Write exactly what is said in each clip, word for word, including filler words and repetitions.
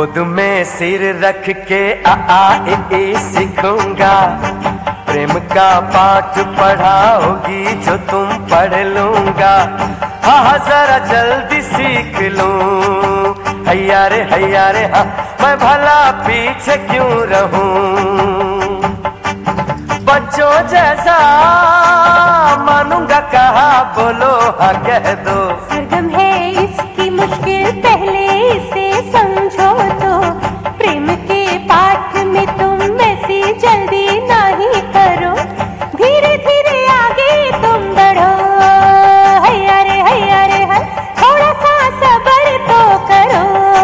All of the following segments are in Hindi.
गोद में सिर रख के आ आ ए ए सीखूंगा। प्रेम का पाठ पढ़ाओगी जो तुम पढ़ लूंगा। हाँ हाँ जरा जल्दी सीख लूं। हैया रे हैया रे हाँ, मैं भला पीछे क्यों रहूं। बच्चों जैसा मानूंगा कहा, बोलो हाँ कह दो। सरगम है इसकी मुश्किल, पहले इसे समझो तो। प्रेम के पाठ में तुम वैसी जल्दी नहीं करो, धीरे धीरे आगे तुम बढ़ो। हैया रे हैया रे है, थोड़ा सा सब्र तो करो।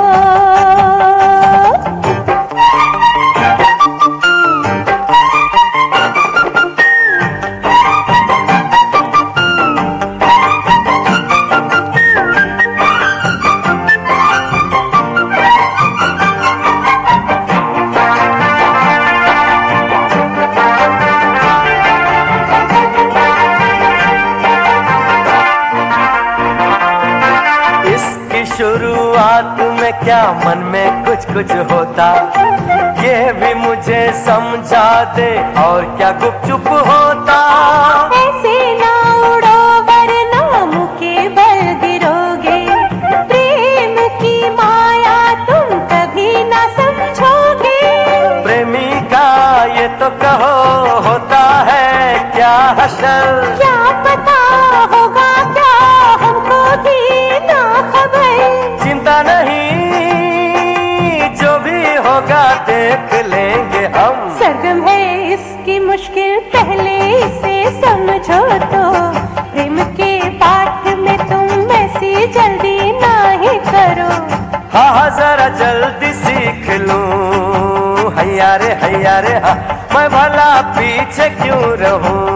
शुरुआत में क्या मन में कुछ कुछ होता, ये भी मुझे समझा दे और क्या गुपचुप होता। ऐसे ना उड़ो वरना मुके बल गिरोगे, प्रेम की माया तुम कभी ना समझोगे। प्रेमी का ये तो कहो होता है क्या हशर, क्या पता होगा क्या हमको भी ना खबर। चिंता नहीं जो भी होगा देख लेंगे हम। सरगम है इसकी मुश्किल, पहले इसे समझो तो। प्रेम के पाठ में तुम ऐसी जल्दी नहीं करो। हाँ हाँ जरा जल्दी सीख लूं। हैया रे हैया रे हाँ, मैं भला पीछे क्यों रहूं।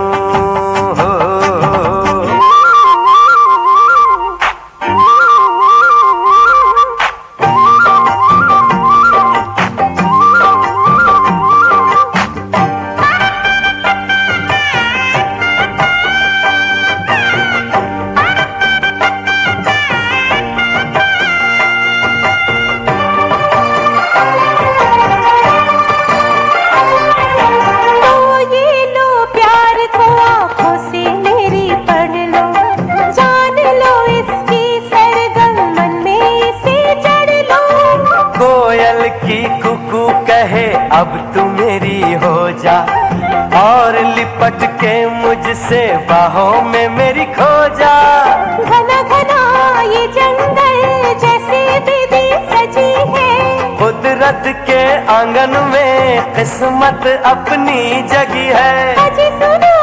की कुकू कहे अब तू मेरी हो जा, और लिपट के मुझसे बाहों में मेरी खो जा। घना घना ये जंगल जैसे दीदी सजी है, कुदरत के आंगन में किस्मत अपनी जगी है। अजी सुनो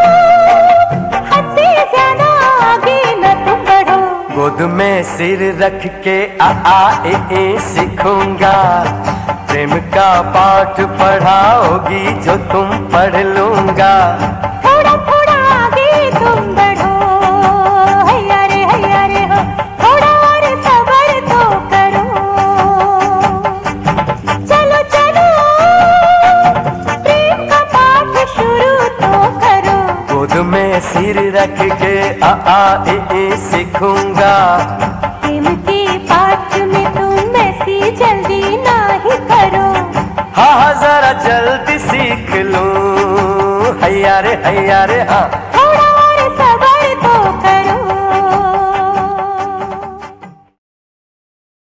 हद से ज्यादा आगे न तुम बढ़ो। गोद में सिर रख के आ आ ए ए सीखूंगा। प्रेम का पाठ पढ़ाओगी जो तुम पढ़ लूंगा। थोड़ा थोड़ा आगे तुम बढ़ो। हैया रे हैया रे हो, थोड़ा और सब्र तो करो। चलो चलो प्रेम का पाठ शुरू तो करो। गोद में सिर रख के आ आ ए ए सीखूंगा। प्रेम के पाठ में तुम ऐसी जल्दी नहीं करो। हाँ हाँ जरा जल्दी सीख लूं। हैया रे हैया रे हाँ,